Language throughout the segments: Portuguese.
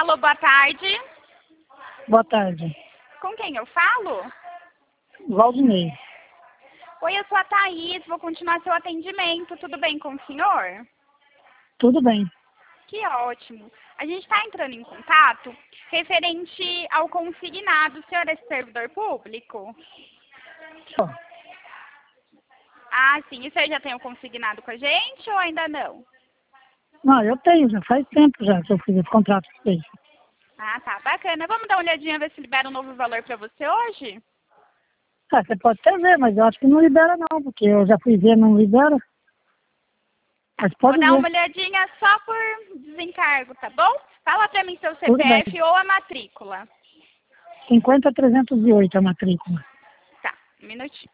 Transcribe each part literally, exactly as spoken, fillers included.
Alô, boa tarde. Boa tarde. Com quem eu falo? Valdinei. Oi, eu sou a Thaís, vou continuar seu atendimento. Tudo bem com o senhor? Tudo bem. Que ótimo. A gente está entrando em contato referente ao consignado. O senhor é servidor público? Só. Ah, sim. E o senhor já tem o consignado com a gente ou ainda não? Não, eu tenho, já faz tempo já que eu fiz esse contrato com vocês. Ah, tá. Bacana. Vamos dar uma olhadinha, ver se libera um novo valor para você hoje? Ah, você pode até ver, mas eu acho que não libera não, porque eu já fui ver, não libera. Mas Vou pode dar uma ver. olhadinha só por desencargo, tá bom? Fala para mim seu Tudo bem. C P F ou a matrícula. cinquenta trezentos e oito a matrícula. Tá, um minutinho.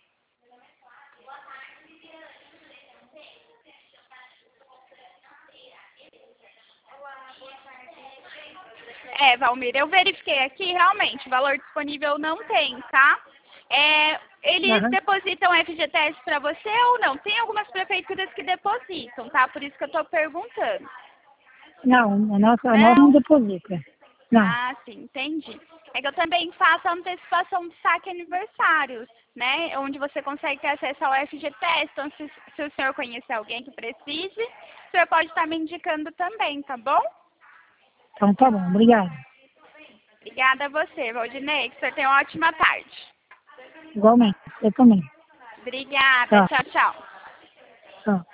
É, Valmir, eu verifiquei aqui, realmente, valor disponível não tem, tá? É, eles Aham. depositam F G T S para você ou não? Tem algumas prefeituras que depositam, tá? Por isso que eu tô perguntando. Não, a nossa, a nossa não Não? deposita. Não. Ah, sim, entendi. É que eu também faço a antecipação de saque aniversários, né? Onde você consegue ter acesso ao F G T S. Então, se, se o senhor conhecer alguém que precise, o senhor pode estar me indicando também, tá bom? Então tá bom, obrigado. Obrigada a você, Valdinei. Que o senhor tenha uma ótima tarde. Igualmente, eu também. Obrigada. Tá, Tchau, tchau. tá.